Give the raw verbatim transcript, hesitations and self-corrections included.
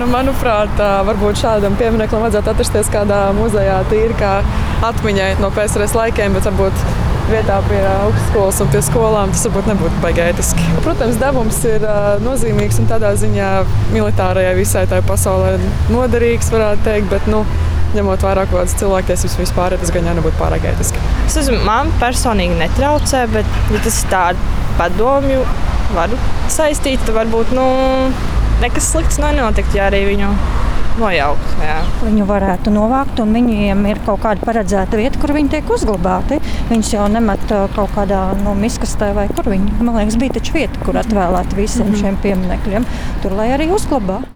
Nu, manuprāt, varbūt šādam piemineklim vajadzētu atrasties kādā muzejā tīri kā atmiņai no P S R S laikiem, bet varbūt vietā pie augstskolas un pie skolām tas varbūt nebūtu baigi ētiski. Protams, devums ir nozīmīgs un tādā ziņā militārajai visai tai pasaulē noderīgs, varētu teikt, bet, nu, ņemot vairāk kādas cilvēktiesības vispār, tas gan jau nebūtu pārāk ētiski. Es uzmanīju, man personīgi netraucē, bet, ja tas ir tādu padomju varu saistīt, tad varbūt, nu, nekas slikts nenotikt, ja arī viņu nojaukt. Jā. Viņu varētu novākt, un viņiem ir kaut kāda paredzēta vieta, kur viņi tiek uzglabāti. Viņus jau nemet kaut kādā no miskastē vai kur viņi. Man liekas, bija taču vieta, kur atvēlēt visiem šiem pieminekļiem. Tur, lai arī uzglabā.